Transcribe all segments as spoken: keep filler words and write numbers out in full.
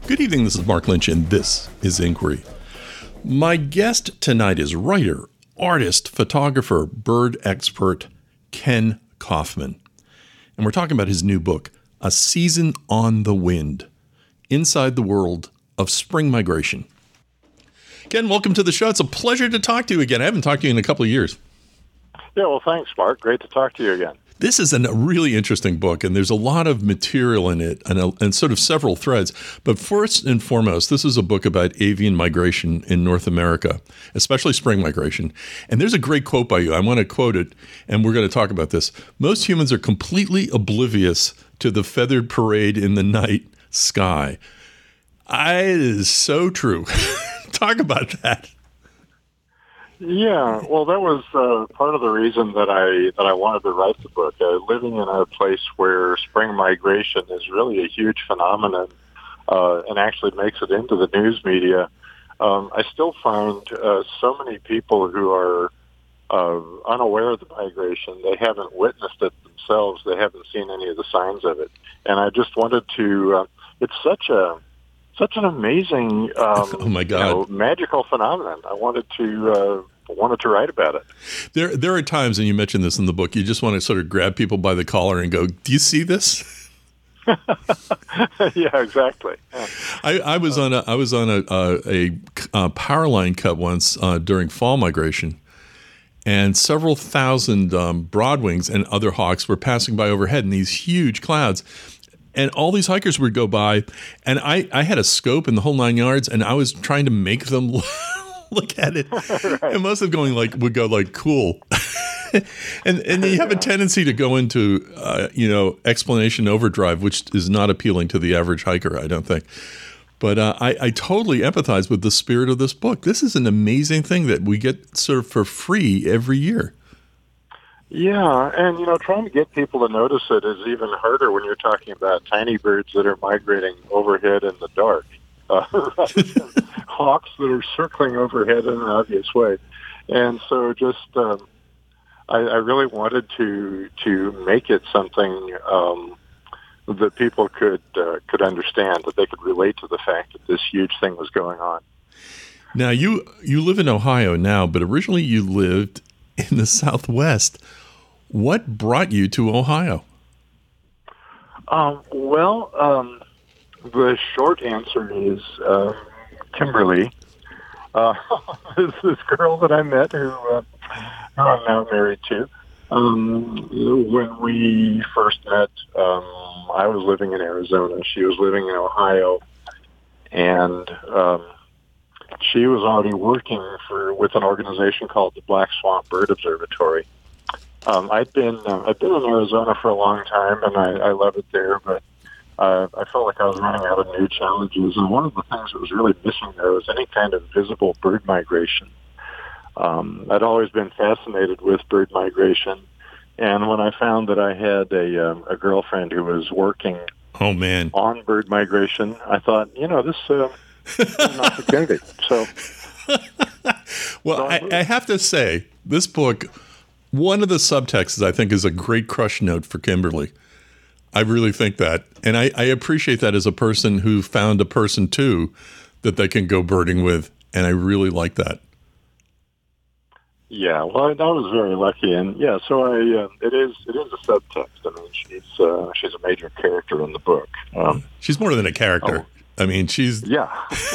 Good evening, this is Mark Lynch, and this is Inquiry. My guest tonight is writer, artist, photographer, bird expert, Ken Kaufman. And we're talking about his new book, A Season on the Wind, Inside the World of Spring Migration. Ken, welcome to the show. It's a pleasure to talk to you again. I haven't talked to you in a couple of years. Yeah, well, thanks, Mark. Great to talk to you again. This is a really interesting book, and there's a lot of material in it and, a, and sort of several threads. But first and foremost, this is a book about avian migration in North America, especially spring migration. And there's a great quote by you. I want to quote it, and we're going to talk about this. Most humans are completely oblivious to the feathered parade in the night sky. I, it is so true. Talk about that. Yeah, well, that was uh, part of the reason that I that I wanted to write the book. Uh, living in a place where spring migration is really a huge phenomenon uh, and actually makes it into the news media, um, I still find uh, so many people who are uh, unaware of the migration. They haven't witnessed it themselves. They haven't seen any of the signs of it. And I just wanted to. Uh, it's such a Such an amazing, um, oh my God, you know, magical phenomenon. I wanted to uh, wanted to write about it. There, there are times, and you mentioned this in the book. You just want to sort of grab people by the collar and go, "Do you see this?" Yeah, exactly. Yeah. I, I was on a, I was on a a, a power line cut once uh, during fall migration, and several thousand um, broadwings and other hawks were passing by overhead in these huge clouds. And all these hikers would go by, and I, I had a scope in the whole nine yards, and I was trying to make them look at it. Right. And most of them going like would go like, cool. and and you have a tendency to go into uh, you know explanation overdrive, which is not appealing to the average hiker, I don't think. But uh, I, I totally empathize with the spirit of this book. This is an amazing thing that we get sort of for free every year. Yeah, and, you know, trying to get people to notice it is even harder when you're talking about tiny birds that are migrating overhead in the dark, uh, rather than hawks that are circling overhead in an obvious way. And so just, um, I, I really wanted to to make it something um, that people could uh, could understand, that they could relate to the fact that this huge thing was going on. Now, you, you live in Ohio now, but originally you lived in the Southwest. What brought you to Ohio? Um, well, um, the short answer is uh, Kimberly. Uh, this, this girl that I met who, uh, who I'm now married to. Um, when we first met, um, I was living in Arizona. She was living in Ohio. And um, she was already working for with an organization called the Black Swamp Bird Observatory. Um, I'd been uh, I'd been in Arizona for a long time, and I, I love it there. But uh, I felt like I was running out of new challenges, and one of the things that was really missing there was any kind of visible bird migration. Um, I'd always been fascinated with bird migration, and when I found that I had a um, a girlfriend who was working, oh man, on bird migration, I thought, you know, this. Uh, an opportunity. So, well, I, I have to say, this book, one of the subtexts I think is a great crush note for Kimberly. I really think that, and I, I appreciate that as a person who found a person too that they can go birding with, and I really like that. Yeah, well, I, I was very lucky, and yeah, so I uh, it is it is a subtext. I mean, she's uh, she's a major character in the book. Um, she's more than a character. Oh. I mean, she's... Yeah.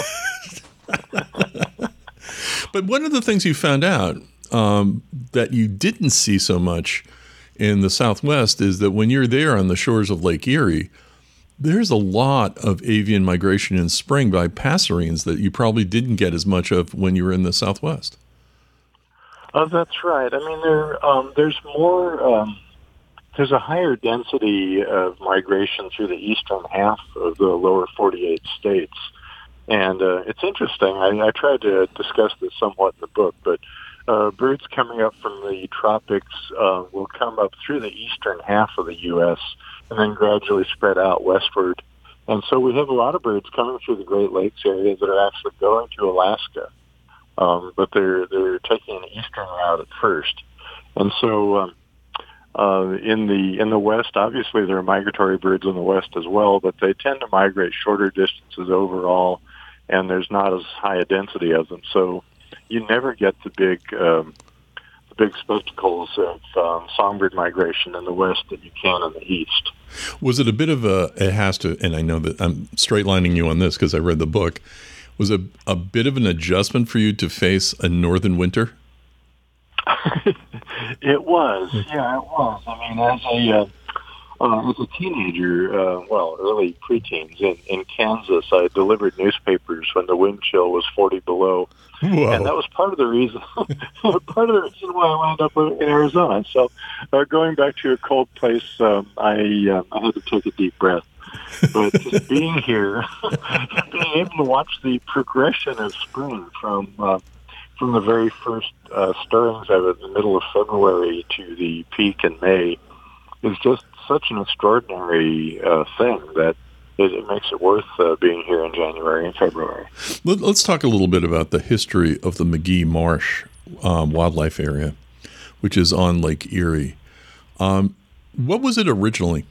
But one of the things you found out um, that you didn't see so much in the Southwest is that when you're there on the shores of Lake Erie, there's a lot of avian migration in spring by passerines that you probably didn't get as much of when you were in the Southwest. Oh, that's right. I mean, there um, there's more... Um, There's a higher density of migration through the eastern half of the lower forty-eight states. And uh, it's interesting. I, I tried to discuss this somewhat in the book, but uh, birds coming up from the tropics uh, will come up through the eastern half of the U S and then gradually spread out westward. And so we have a lot of birds coming through the Great Lakes area that are actually going to Alaska. Um, but they're, they're taking an eastern route at first. And so... Um, Uh, in the in the west, obviously there are migratory birds in the west as well, but they tend to migrate shorter distances overall, and there's not as high a density of them. So you never get the big um, the big spectacles of um, songbird migration in the west that you can in the east. Was it a bit of a? It has to, and I know that I'm straight lining you on this because I read the book. Was it a bit of an adjustment for you to face a northern winter? It was, yeah, it was. I mean, as a uh, uh, as a teenager, uh, well, early preteens in, in Kansas, I delivered newspapers when the wind chill was forty below, Whoa. and that was part of the reason. part of the reason why I wound up in Arizona. So, uh, going back to a cold place, um, I uh, I had to take a deep breath. But just being here, being able to watch the progression of spring from. Uh, From the very first uh, stirrings of it in the middle of February to the peak in May is just such an extraordinary uh, thing that it, it makes it worth uh, being here in January and February. Let, let's talk a little bit about the history of the Magee Marsh um, wildlife area, which is on Lake Erie. Um, what was it originally?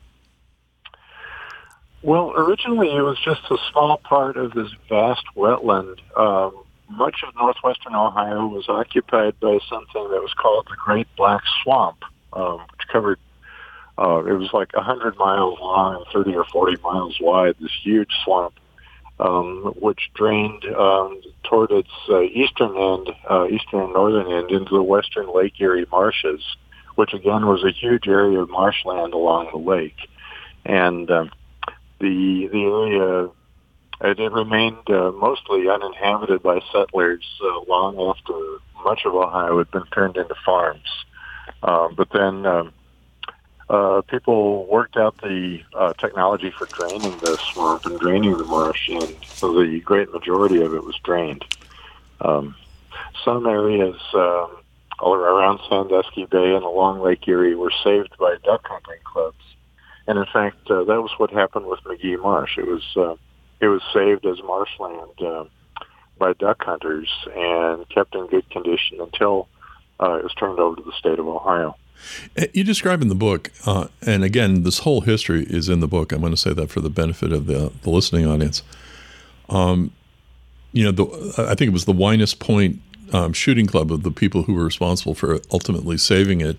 Well, originally it was just a small part of this vast wetland. Um, Much of northwestern Ohio was occupied by something that was called the Great Black Swamp, um, which covered, uh, it was like one hundred miles long and thirty or forty miles wide, this huge swamp, um, which drained um, toward its uh, eastern end, uh, eastern and northern end, into the western Lake Erie marshes, which again was a huge area of marshland along the lake. And um, the the area... It remained uh, mostly uninhabited by settlers uh, long after much of Ohio had been turned into farms. Uh, but then um, uh, people worked out the uh, technology for draining the swamp and draining the marsh, and so the great majority of it was drained. Um, some areas um, all around Sandusky Bay and along Lake Erie were saved by duck hunting clubs. And in fact, uh, that was what happened with Magee Marsh. It was... Uh, It was saved as marshland uh, by duck hunters and kept in good condition until uh, it was turned over to the state of Ohio. You describe in the book, uh, and again, this whole history is in the book. I'm going to say that for the benefit of the, the listening audience. Um, you know, the, I think it was the Winus Point um, Shooting Club of the people who were responsible for ultimately saving it.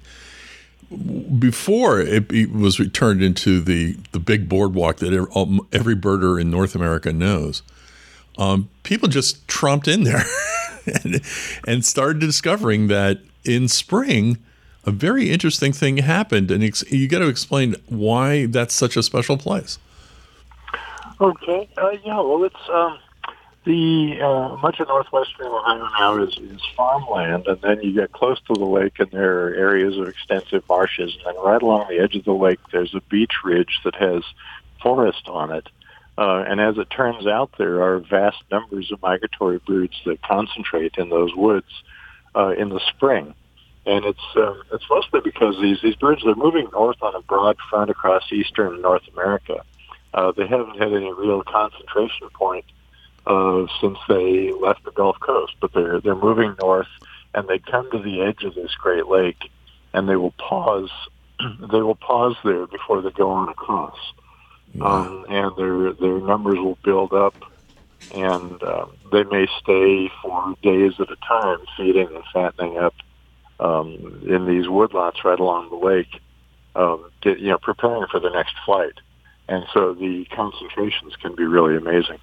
Before it, it was turned into the, the big boardwalk that every birder in North America knows, um, people just tromped in there and, and started discovering that in spring, a very interesting thing happened. And ex- you got to explain why that's such a special place. Okay. Uh, yeah, well, it's... Um The uh, much of northwestern Ohio now is, is farmland, and then you get close to the lake, and there are areas of extensive marshes. And then right along the edge of the lake, there's a beach ridge that has forest on it. Uh, and as it turns out, there are vast numbers of migratory birds that concentrate in those woods uh, in the spring. And it's um, it's mostly because these these birds they're moving north on a broad front across eastern North America. Uh, they haven't had any real concentration point Uh, since they left the Gulf Coast, but they're they're moving north, and they come to the edge of this Great Lake, and they will pause. They will pause there before they go on across, wow. um, and their their numbers will build up, and um, they may stay for days at a time, feeding and fattening up um, in these woodlots right along the lake, um, get, you know, preparing for the next flight, and so the concentrations can be really amazing.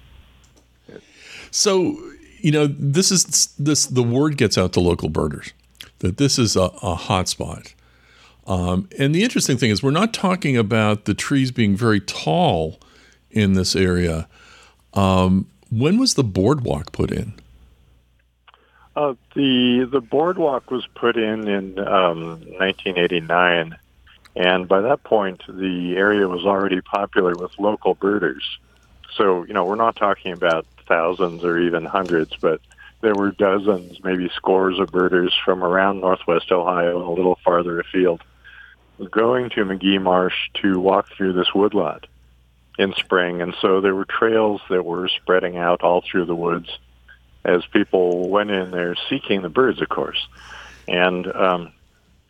So, you know, this is this. The word gets out to local birders that this is a, a hot spot. Um, and the interesting thing is we're not talking about the trees being very tall in this area. Um, when was the boardwalk put in? Uh, the the boardwalk was put in in um, nineteen eighty-nine, and by that point, the area was already popular with local birders. So, you know, we're not talking about thousands or even hundreds, but there were dozens, maybe scores of birders from around northwest Ohio and a little farther afield going to Magee Marsh to walk through this woodlot in spring. And so there were trails that were spreading out all through the woods as people went in there seeking the birds, of course. And um,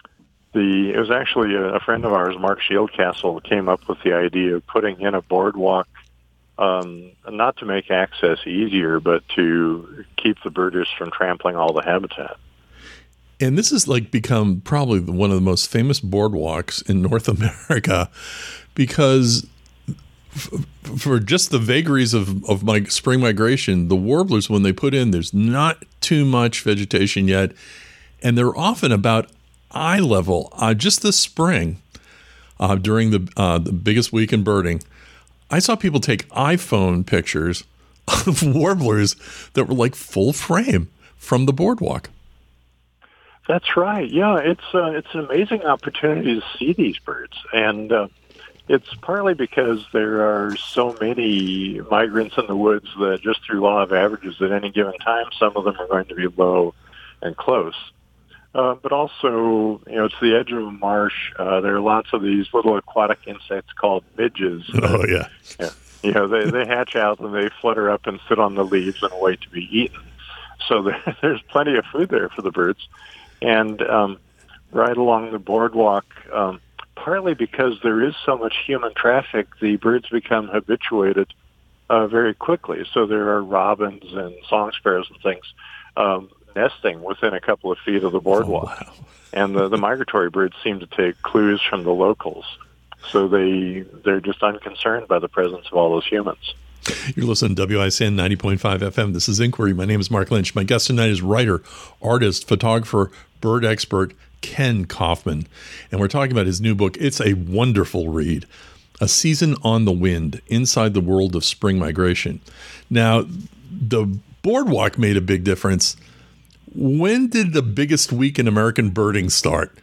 the it was actually a, a friend of ours, Mark Shieldcastle, came up with the idea of putting in a boardwalk, um, not to make access easier, but to keep the birders from trampling all the habitat. And this has like become probably one of the most famous boardwalks in North America because f- for just the vagaries of, of my spring migration, the warblers, when they put in, there's not too much vegetation yet. And they're often about eye level. Uh, just this spring, uh, during the, uh, the biggest week in birding, I saw people take iPhone pictures of warblers that were like full frame from the boardwalk. That's right. Yeah, it's uh, it's an amazing opportunity to see these birds, and uh, it's partly because there are so many migrants in the woods that just through law of averages at any given time, some of them are going to be low and close. Uh, but also, you know, it's the edge of a marsh. Uh, there are lots of these little aquatic insects called midges. Oh, yeah. yeah. You know, they, they hatch out and they flutter up and sit on the leaves and wait to be eaten. So there, there's plenty of food there for the birds. And um, right along the boardwalk, um, partly because there is so much human traffic, the birds become habituated uh, very quickly. So there are robins and song sparrows and things um, nesting within a couple of feet of the boardwalk. Oh, wow. And the, the migratory birds seem to take clues from the locals. So they, they're just unconcerned by the presence of all those humans. You're listening to W I C N ninety point five F M. This is Inquiry. My name is Mark Lynch. My guest tonight is writer, artist, photographer, bird expert Ken Kaufman. And we're talking about his new book. It's a wonderful read, A Season on the Wind, Inside the World of Spring Migration. Now, the boardwalk made a big difference. When did the biggest week in American birding start?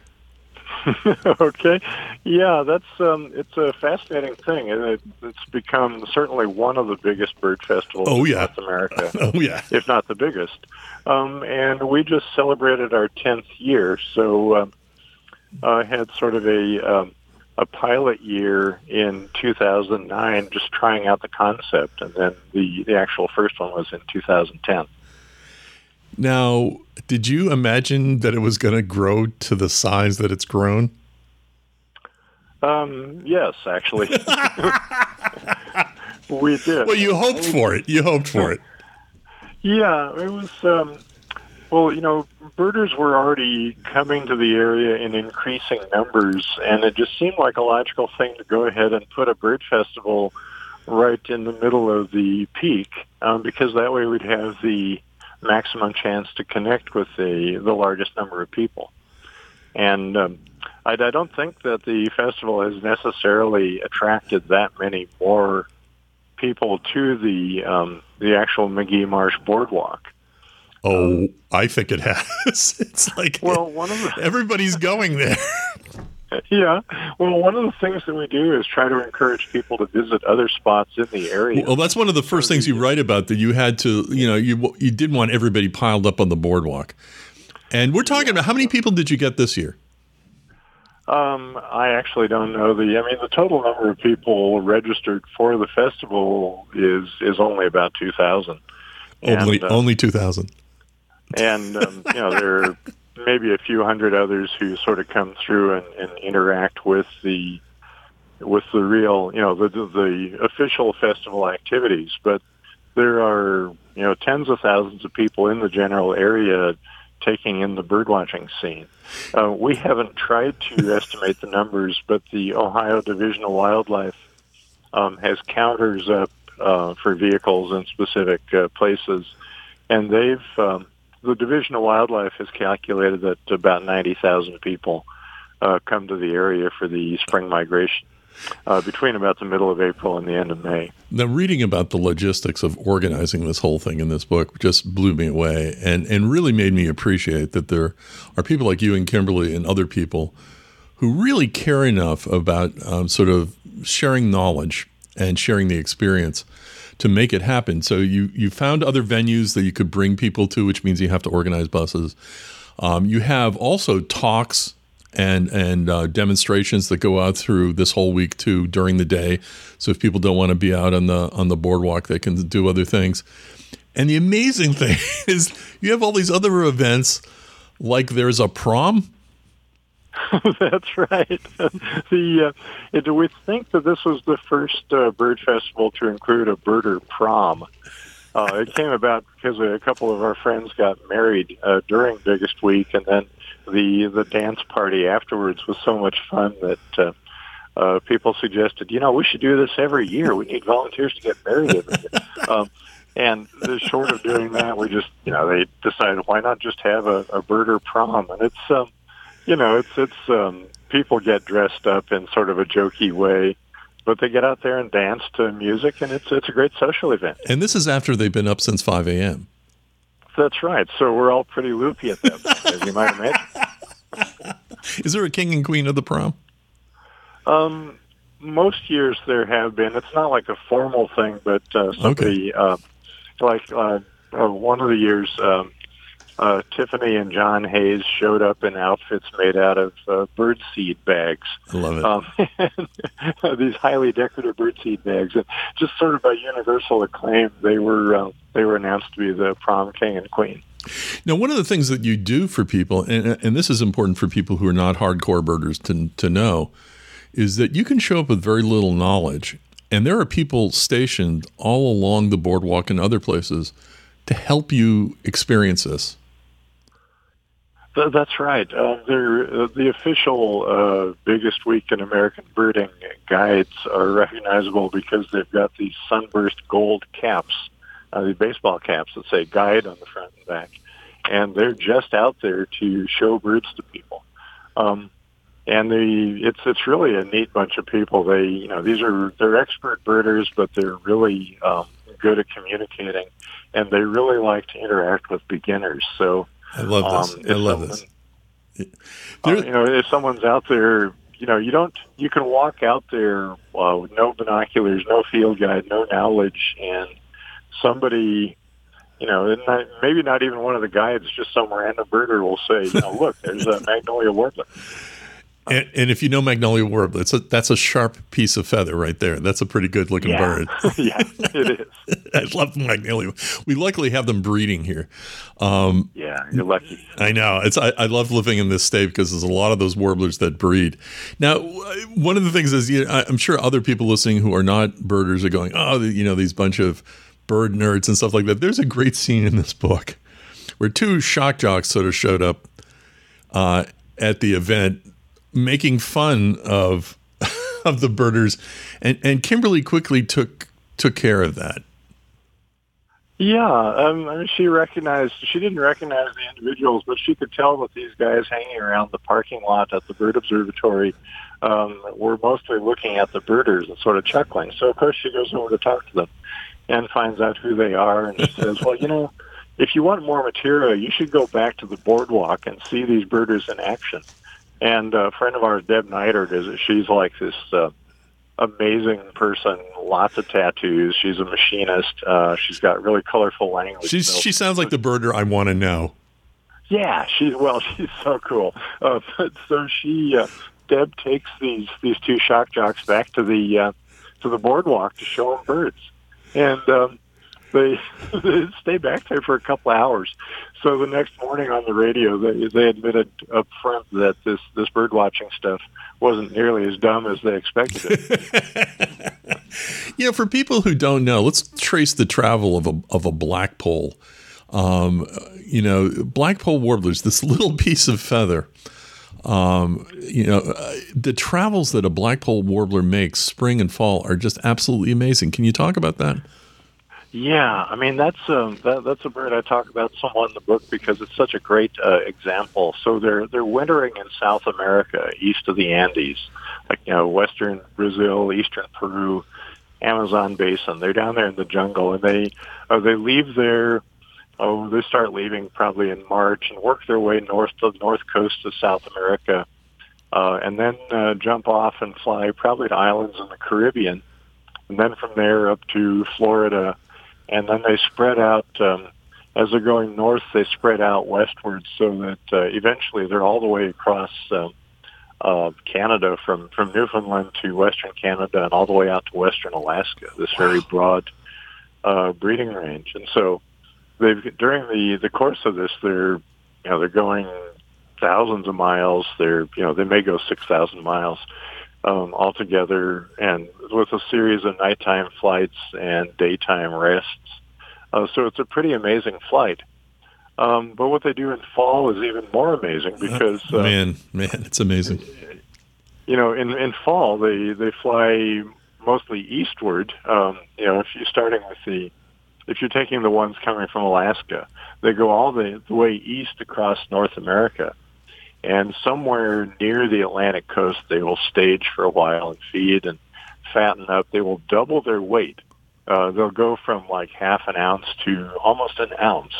Okay. Yeah, that's um, it's a fascinating thing, and it, it's become certainly one of the biggest bird festivals oh, yeah. in North America. Oh, yeah. If not the biggest. Um, and we just celebrated our tenth year, so um, I had sort of a um, a pilot year in two thousand nine, just trying out the concept, and then the, the actual first one was in two thousand ten. Now, did you imagine that it was going to grow to the size that it's grown? Um, yes, actually. We did. Well, you hoped for it. You hoped for it. Yeah, it was, um, well, you know, birders were already coming to the area in increasing numbers, and it just seemed like a logical thing to go ahead and put a bird festival right in the middle of the peak, um, because that way we'd have the maximum chance to connect with the, the largest number of people. And um, I, I don't think that the festival has necessarily attracted that many more people to the um, the actual McGee Marsh Boardwalk. Oh, um, I think it has. It's like well, one of the, everybody's going there. Yeah. Well, one of the things that we do is try to encourage people to visit other spots in the area. Well, that's one of the first things you write about, that you had to, you know, you you did want everybody piled up on the boardwalk. And we're talking about, how many people did you get this year? Um, I actually don't know the, I mean, the total number of people registered for the festival is, is only about two thousand. Only, and, uh, only two thousand. And, um, you know, there are maybe a few hundred others who sort of come through and, and interact with the, with the real, you know, the, the, the official festival activities. But there are, you know, tens of thousands of people in the general area taking in the birdwatching scene. Uh, we haven't tried to estimate the numbers, but the Ohio Division of Wildlife um, has counters up uh, for vehicles in specific uh, places, and they've um, the Division of Wildlife has calculated that about ninety thousand people uh, come to the area for the spring migration uh, between about the middle of April and the end of May. Now, reading about the logistics of organizing this whole thing in this book just blew me away, and, and really made me appreciate that there are people like you and Kimberly and other people who really care enough about um, sort of sharing knowledge and sharing the experience to make it happen. So you, you found other venues that you could bring people to, which means you have to organize buses. Um, you have also talks and and uh, demonstrations that go out through this whole week too during the day. So if people don't want to be out on the on the boardwalk, they can do other things. And the amazing thing is you have all these other events, like there's a prom That's right. the uh, it, we think that this was the first uh, bird festival to include a birder prom. Uh, it came about because a couple of our friends got married uh, during Biggest Week, and then the the dance party afterwards was so much fun that uh, uh, people suggested, you know, we should do this every year. We need volunteers to get married every year. Um, and the, short of doing that, we just, you know, they decided why not just have a, a birder prom, and it's. Um, You know, it's it's um, people get dressed up in sort of a jokey way, but they get out there and dance to music, and it's it's a great social event. And this is after they've been up since five a.m. That's right. So we're all pretty loopy at that point, as you might imagine. Is there a king and queen of the prom? Um, most years there have been. It's not like a formal thing, but uh, somebody, Okay. uh, like uh, uh, one of the years, um, Uh, Tiffany and John Hayes showed up in outfits made out of uh, birdseed bags. I love it. Um, these highly decorative birdseed bags, and just sort of by universal acclaim, they were uh, they were announced to be the prom king and queen. Now, one of the things that you do for people, and, and this is important for people who are not hardcore birders to to know, is that you can show up with very little knowledge, and there are people stationed all along the boardwalk and other places to help you experience this. That's right. Uh, they're, uh, the official uh, Biggest Week in American Birding guides are recognizable because they've got these sunburst gold caps, uh, the baseball caps that say guide on the front and back. And they're just out there to show birds to people. Um, and the it's it's really a neat bunch of people. They you know these are they're expert birders, but they're really um, good at communicating, and they really like to interact with beginners. So. I love this. Um, I love someone, this. Uh, you know, if someone's out there, you know, you don't, you can walk out there uh, with no binoculars, no field guide, no knowledge, and somebody, you know, not, maybe not even one of the guides, just some random birder will say, you know, look, there's a magnolia warbler. And, and if you know magnolia warbler, it's a, that's a sharp piece of feather right there. That's a pretty good looking Yeah. bird. Yeah, it is. I love magnolia. We luckily have them breeding here. Um, Yeah, you're lucky. I know. It's I, I love living in this state because there's a lot of those warblers that breed. Now, one of the things is, you know, I'm sure other people listening who are not birders are going, oh, you know, these bunch of bird nerds and stuff like that. There's a great scene in this book where two shock jocks sort of showed up uh, at the event, making fun of of the birders, and and Kimberly quickly took took care of that. Yeah, um, I mean, she recognized, she didn't recognize the individuals, but she could tell that these guys hanging around the parking lot at the bird observatory um, were mostly looking at the birders and sort of chuckling. So, of course, she goes over to talk to them and finds out who they are, and she says, well, you know, if you want more material, you should go back to the boardwalk and see these birders in action. And a friend of ours, Deb Neidert, is she's like this uh, amazing person, lots of tattoos. She's a machinist. Uh, she's got really colorful language. She's, so, she sounds like the birder I want to know. Yeah, she's well, she's so cool. Uh, but, so she, uh, Deb takes these these two shock jocks back to the uh, to the boardwalk to show them birds, and um, they they stay back there for a couple of hours. So the next morning on the radio, they they admitted up front that this this bird watching stuff wasn't nearly as dumb as they expected it. You know, for people who don't know, let's trace the travel of a of a blackpoll. Um, you know, blackpoll warblers, this little piece of feather. Um, you know, uh, the travels that a blackpoll warbler makes spring and fall are just absolutely amazing. Can you talk about that? Yeah, I mean that's um, that, that's a bird I talk about somewhat in the book because it's such a great uh, example. So they're they're wintering in South America, east of the Andes, like you know, western Brazil, eastern Peru, Amazon basin. They're down there in the jungle, and they uh, they leave there. Oh, they start leaving probably in March and work their way north to the north coast of South America, uh, and then uh, jump off and fly probably to islands in the Caribbean, and then from there up to Florida. And then they spread out, um, as they're going north, they spread out westwards so that uh, eventually they're all the way across uh, uh, Canada, from, from Newfoundland to western Canada and all the way out to western Alaska, this wow. very broad uh, breeding range. And so they've during the, the course of this, they're, you know, they're going thousands of miles. They're, you know, they may go six thousand miles um, altogether, and with a series of nighttime flights and daytime rests. Uh, so it's a pretty amazing flight. Um, but what they do in fall is even more amazing because uh, uh, man, man, it's amazing. You know, in in fall they they fly mostly eastward. Um, you know, if you're starting with the if you're taking the ones coming from Alaska, they go all the, the way east across North America, and somewhere near the Atlantic coast they will stage for a while and feed and fatten up. They will double their weight. Uh, they'll go from like half an ounce to almost an ounce.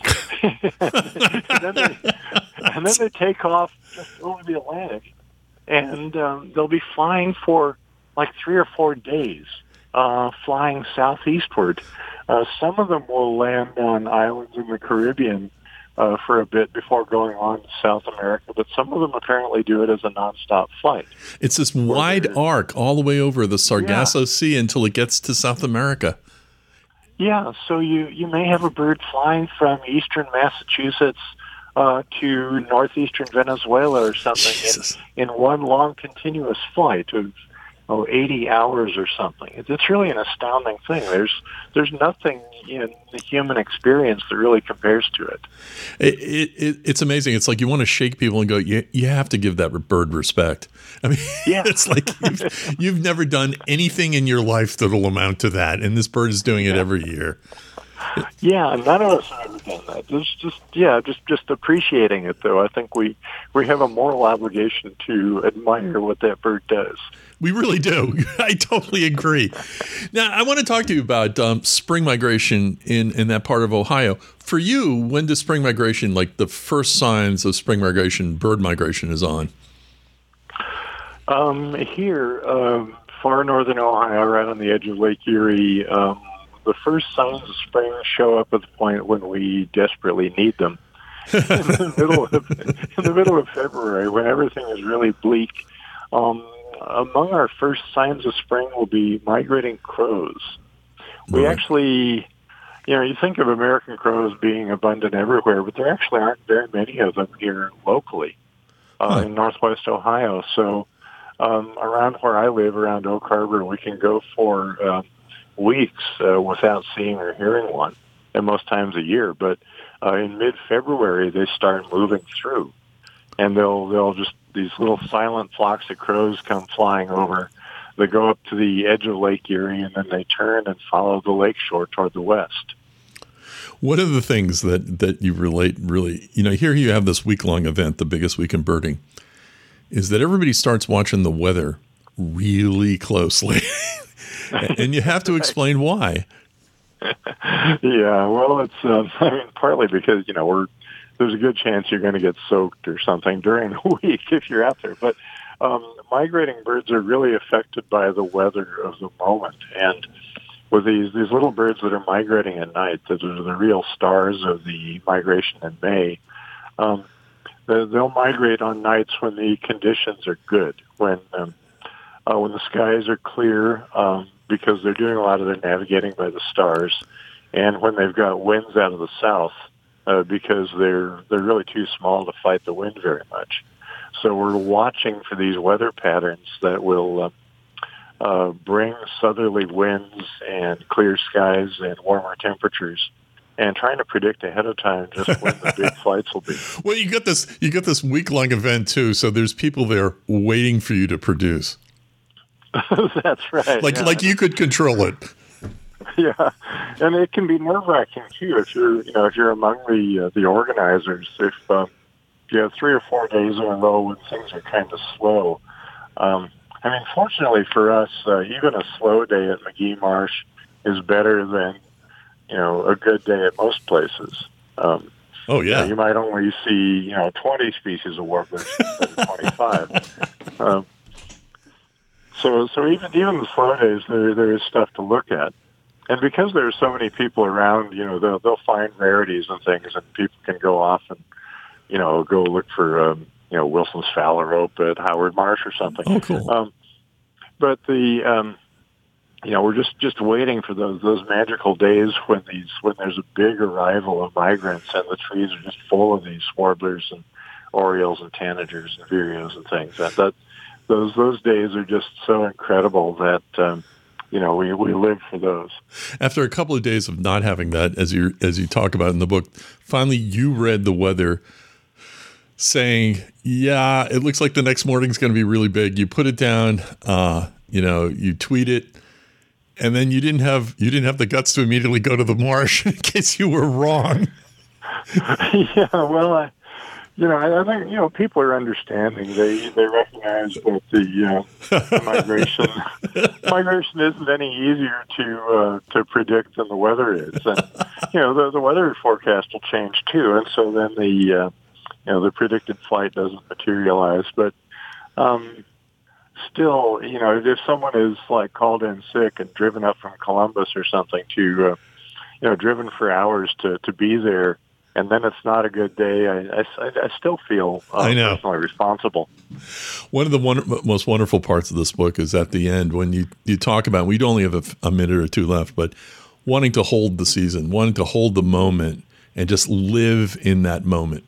and, then they, and then they take off just over the Atlantic, and um, they'll be flying for like three or four days, uh, flying southeastward. Uh, some of them will land on islands in the Caribbean uh, for a bit before going on to South America, but some of them apparently do it as a nonstop flight. It's this wide arc all the way over the Sargasso yeah. Sea until it gets to South America. Yeah, so you, you may have a bird flying from eastern Massachusetts uh, to northeastern Venezuela or something in, in one long continuous flight of oh, eighty hours or something. It's, it's really an astounding thing. There's there's nothing in the human experience that really compares to it. It, it, it it's amazing. It's like you want to shake people and go, you, you have to give that bird respect. I mean, yeah. It's like you've, you've never done anything in your life that'll amount to that, and this bird is doing it yeah. every year. Yeah, none of us have ever done that. Just, just yeah, just just appreciating it, though. I think we, we have a moral obligation to admire what that bird does. We really do. I totally agree. Now, I want to talk to you about um, spring migration in, in that part of Ohio. For you, when does spring migration, like the first signs of spring migration, bird migration is on? Um, here, um, far northern Ohio, right on the edge of Lake Erie, um, the first signs of spring show up at the point when we desperately need them. in, the middle of, in the middle of February, when everything is really bleak, um, among our first signs of spring will be migrating crows. We right. actually, you know, you think of American crows being abundant everywhere, but there actually aren't very many of them here locally uh, huh. in northwest Ohio. So um, around where I live, around Oak Harbor, we can go for uh, weeks uh, without seeing or hearing one, and most times a year. But uh, in mid-February, they start moving through, and they'll they'll just these little silent flocks of crows come flying over. They go up to the edge of Lake Erie, and then they turn and follow the lakeshore toward the west. One of the things that, that you relate really, you know, here you have this week-long event, the biggest week in birding, is that everybody starts watching the weather really closely. And you have to explain why. Yeah, well, it's um, I mean, partly because, you know, we're there's a good chance you're going to get soaked or something during the week if you're out there. But um, migrating birds are really affected by the weather of the moment. And with these, these little birds that are migrating at night, that are the real stars of the migration in May, um, they'll migrate on nights when the conditions are good, when um, uh, when the skies are clear, um, because they're doing a lot of their navigating by the stars, and when they've got winds out of the south, Uh, because they're they're really too small to fight the wind very much. So we're watching for these weather patterns that will uh, uh, bring southerly winds and clear skies and warmer temperatures, and trying to predict ahead of time just when the big flights will be. Well, you got this you got this week long event too, so there's people there waiting for you to produce. That's right. Like yeah. like you could control it. Yeah, and it can be nerve-wracking too if you're, you know, if you're among the uh, the organizers. If um, you have three or four days in a row when things are kind of slow. Um, I mean, fortunately for us, uh, even a slow day at McGee Marsh is better than, you know, a good day at most places. Um, oh yeah, you, know, you might only see, you know, twenty species of warblers instead of twenty-five. um, so, so even even the slow days, there there is stuff to look at. And because there are so many people around, you know, they'll, they'll find rarities and things, and people can go off and, you know, go look for, um, you know, Wilson's phalarope at Howard Marsh or something. Oh, cool. Um, but the, um, you know, we're just, just waiting for those those magical days when these when there's a big arrival of migrants and the trees are just full of these warblers and orioles and tanagers and vireos and things. That that those those days are just so incredible that um, you know we, we live for those. After a couple of days of not having that, as you as you talk about in the book, finally you read the weather, saying, "Yeah, it looks like the next morning's going to be really big." You put it down, uh, you know, you tweet it. And then you didn't have you didn't have the guts to immediately go to the marsh in case you were wrong. Yeah, well, I, you know, I, I think you know people are understanding. They they recognize that the uh, migration migration isn't any easier to uh, to predict than the weather is, and you know the the weather forecast will change too, and so then the uh, you know the predicted flight doesn't materialize, but. Um, Still, you know, if someone is like called in sick and driven up from Columbus or something to, uh, you know, driven for hours to, to be there, and then it's not a good day, I, I, I still feel uh, I know. personally responsible. One of the one, most wonderful parts of this book is at the end when you, you talk about, we only have a, a minute or two left, but wanting to hold the season, wanting to hold the moment and just live in that moment.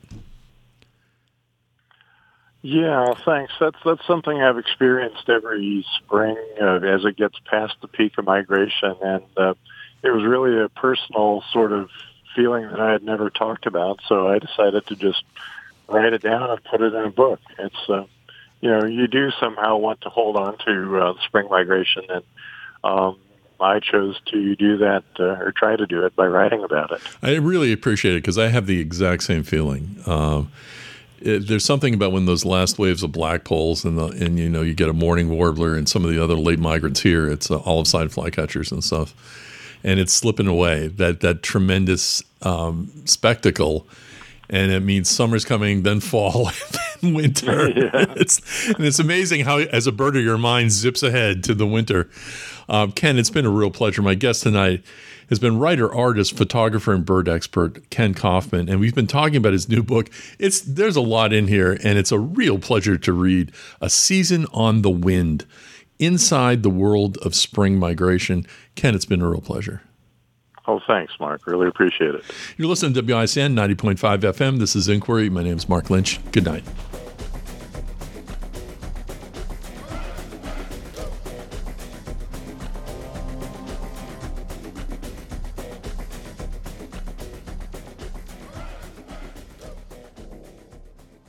Yeah, thanks. That's that's something I've experienced every spring uh, as it gets past the peak of migration, and uh, it was really a personal sort of feeling that I had never talked about. So I decided to just write it down and put it in a book. It's uh, you know you do somehow want to hold on to uh, the spring migration, and um, I chose to do that uh, or try to do it by writing about it. I really appreciate it because I have the exact same feeling. Um, It, there's something about when those last waves of blackpolls and the, and you know you get a mourning warbler and some of the other late migrants here. It's uh, olive-side flycatchers and stuff, and it's slipping away. That that tremendous um, spectacle, and it means summer's coming, then fall, then winter. Yeah. It's and it's amazing how, as a birder, your mind zips ahead to the winter. Um, Ken, it's been a real pleasure. My guest tonight has been writer, artist, photographer, and bird expert Ken Kaufman, and we've been talking about his new book. It's there's a lot in here, and it's a real pleasure to read. A Season on the Wind, Inside the World of Spring Migration. Ken, it's been a real pleasure. Oh, thanks, Mark. Really appreciate it. You're listening to W I S N ninety point five F M. This is Inquiry. My name is Mark Lynch. Good night.